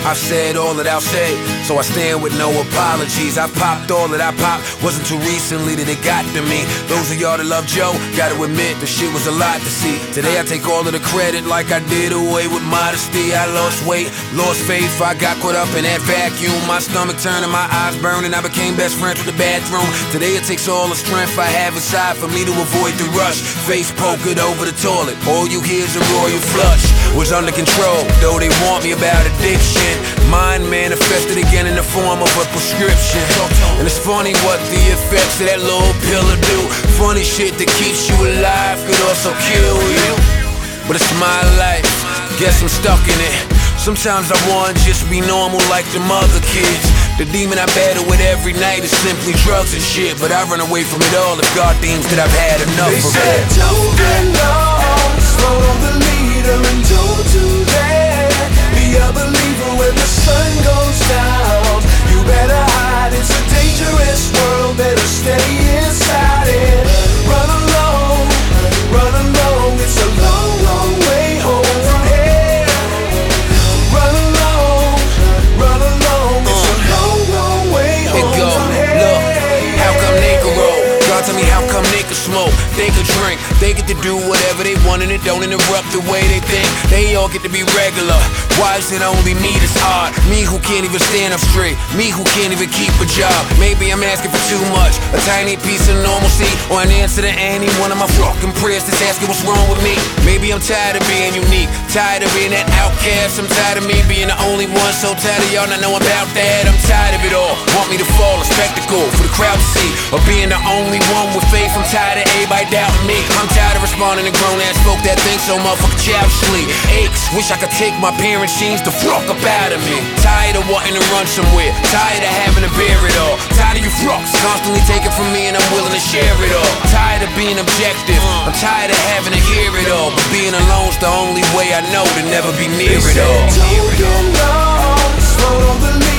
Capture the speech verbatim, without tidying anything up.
I've said all that I'll say, so I stand with no apologies. I popped all that I popped, wasn't too recently that it got to me. Those of y'all that love Joe, gotta admit the shit was a lot to see. Today I take all of the credit like I did away with modesty. I lost weight, lost faith, I got caught up in that vacuum. My stomach turning, my eyes burning, I became best friends with the bathroom. Today it takes all the strength I have inside for me to avoid the rush. Face pokered over the toilet, all you hear is a royal flush. Was under control, though they want me about addiction. Mind manifested again in the form of a prescription. And it's funny what the effects of that little pill will do. Funny shit that keeps you alive could also kill you. But it's my life, guess I'm stuck in it. Sometimes I want to just be normal like them other kids. The demon I battle with every night is simply drugs and shit. But I run away from it all if God deems that I've had enough they of said, it. Don't get lost, follow the leader and don't do that. Be a believer when the sun goes down. You better hide, it's a dangerous world, better stay inside it. Run alone, run alone, it's a long, long way home from here. Run alone, run alone, it's a long, long way home It go, from here. look, how come they can roll? God tell me how come they can smoke, they can drink, they get to do whatever they want and it don't interrupt the way they think. They all get to be regular. Why is it only me that's odd? Me who can't even stand up straight, me who can't even keep a job. Maybe I'm asking for too much, a tiny piece of normalcy, or an answer to any one of my fucking prayers that's asking what's wrong with me. Maybe I'm tired of being unique, tired of being that outcast. I'm tired of me being the only one, so tired of y'all not knowing about that. I'm tired of it all. Want me to fall, a spectacle for the crowd to see, or being the only one with faith. I'm tired of everybody doubting me. I'm tired of responding to grown ass folk that think so motherfucking childishly. Aches, wish I could take my parents' jeans to fuck up out of me. Tired of wanting to run somewhere, tired of having to bear it all. Tired of you fucks constantly taking from me and I'm willing to share it all. Tired of being objective, I'm tired of having to hear it all. But being alone's the only way I know to never be near it all. Don't get lost, follow the leader.